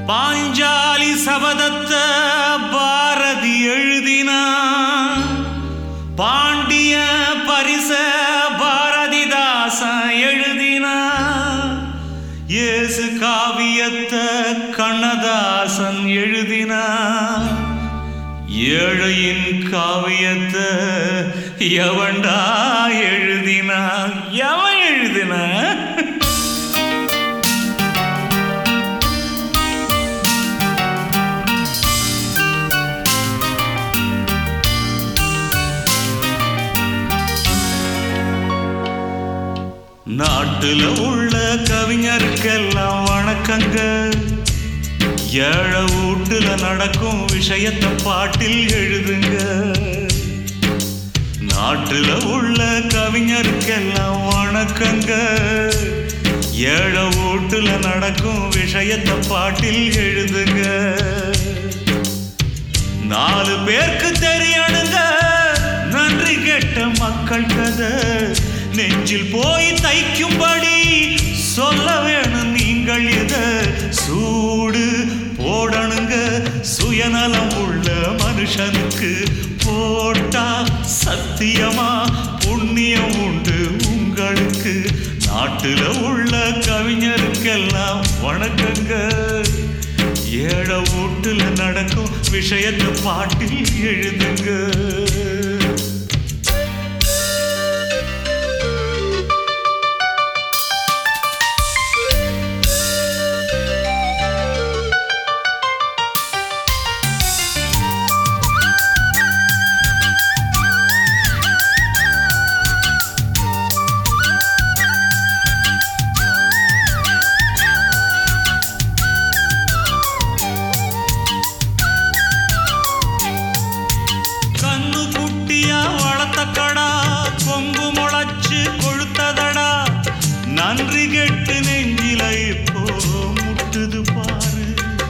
பாஞ்சாலி சபதத்த பாரதி எழுதினா, பாண்டிய பரிச பாரதிதாசன் எழுதினா, இயேசு காவியத்தை கண்ணதாசன் எழுதினா, ஏழையின் காவியத்தை எவன்டா எழுதினா? எவன் எழுதின? நாட்டுல உள்ள கவிஞருக்கெல்லாம் வணக்கங்க. ஏழை வீட்டுல நடக்கும் விஷயத்தை பாட்டில் எழுதுங்க. நாட்டுல உள்ள கவிஞருக்கெல்லாம் வணக்கங்க. ஏழை வீட்டுல நடக்கும் விஷயத்தை பாட்டில் எழுதுங்க. 4 பேருக்கு தெரியணுங்க நன்றி கெட்ட மக்கள் கதை. நெஞ்சில் போய் தைக்கும்படி சொல்ல வேணும் நீங்கள். இத சூடு போடணுங்க சுயநலம் உள்ள மனுஷனுக்கு. போட்டா சத்தியமா புண்ணியம் உண்டு உங்களுக்கு. நாட்டுல உள்ள கவிஞருக்கெல்லாம் வணக்கங்க. ஏழை வீட்டுல நடக்கும் விஷயத்தை பாட்டில் எழுதுங்க. கொம்பு முளைச்சு கொழுத்ததடா, நன்றி கெட்டு நெஞ்சில இப்போ முட்டுது பாரு.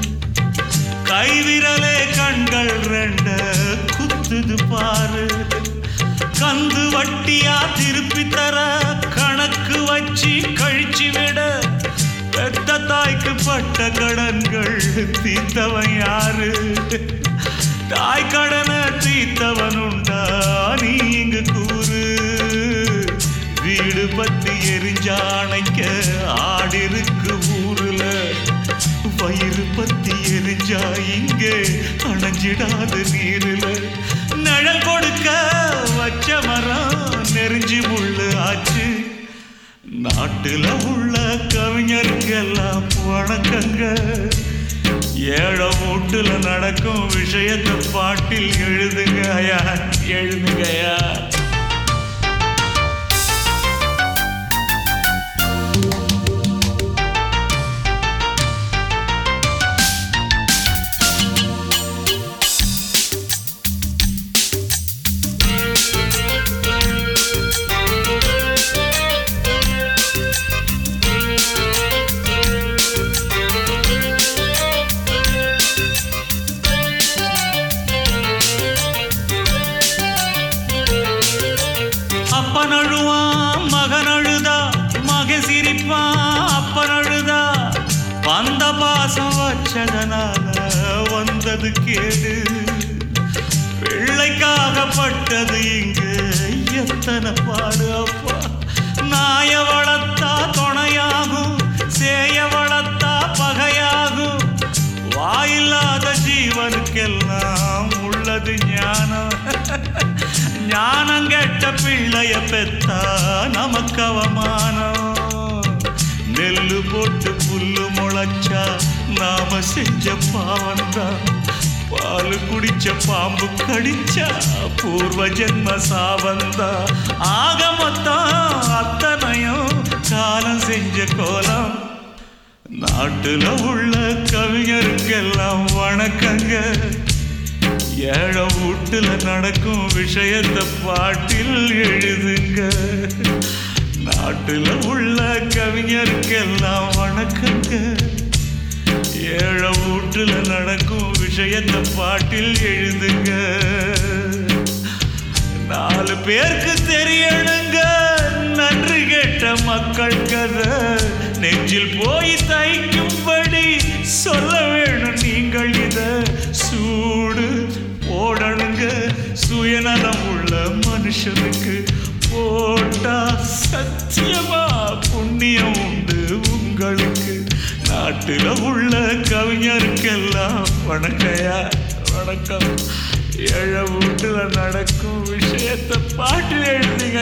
கைவிரலே கண்கள் 2 குத்துது பாரு. கந்து வட்டியா திருப்பி தர கணக்கு வச்சு கழிச்சு விட. பெத்த தாய்க்கு பட்ட கடன்கள் தீர்த்தவன் யாரு? தாய் கடனை தீர்த்தவன் உண்டா நீ இங்கு கூறு. வீடு பத்தி எரிஞ்சானைக்க ஆடிருக்கு ஊருல. வயிறு பத்தி எரிஞ்சா இங்கே அணைஞ்சிடாது நீருல. நிழல் கொடுக்க வச்ச மரம் நெறிஞ்சி முள்ளு ஆச்சு. நாட்டுல உள்ள கவிஞருக்கெல்லாம் வணக்கங்க. ஏழை வீட்டுல நடக்கும் விஷயத்தை பாட்டில் எழுதுங்க ஐயா, எழுதுங்க ஐயா. அப்பன் அழுவான் மகன் அழுதா, மகன் சிரிப்பான் அப்பன் அழுதா. வந்த பாசம் வச்சதனால வந்தது கேடு. பிள்ளைக்காகப்பட்டது இங்கு எத்தனை பாடு அப்பா. நாய வளர்த்தா துணையாகும், சேய வளர்த்தா பகையாகும். வாயில்லாத ஜீவனுக்கெல்லாம் உள்ளது ஞானம். ஞானம் கெட்ட பிள்ளைய பெத்தா நமக்கு அவமானம். நெல்லு போட்டு புல்லு முளைச்சா நாம செஞ்ச பாவந்தான். பால் குடிச்ச பாம்பு கடிச்சா பூர்வ ஜென்ம சாவந்தா. ஆக மொத்தம் அத்தனையும் காலம் செஞ்ச கோலம். நாட்டுல உள்ள கவிஞருக்கெல்லாம் வணக்கங்க. ஏழை வீட்டுல நடக்கும் விஷயத்தை பாட்டில் எழுதுங்க. நாட்டுல உள்ள கவிஞருக்கெல்லாம் வணக்கங்க. ஏழை வீட்டுல நடக்கும் விஷயத்தை பாட்டில் எழுதுங்க. 4 பேருக்கு தெரியணுங்க நன்றி கேட்ட மக்கள் கதை. நெஞ்சில் போய் தைக்கும்படி சொல்ல வேண்டும். உள்ள கவிஞருக்கெல்லாம் வணக்கையா வணக்கம். ஏழை வீட்டுல நடக்கும் விஷயத்தை பாட்டில் எழுதி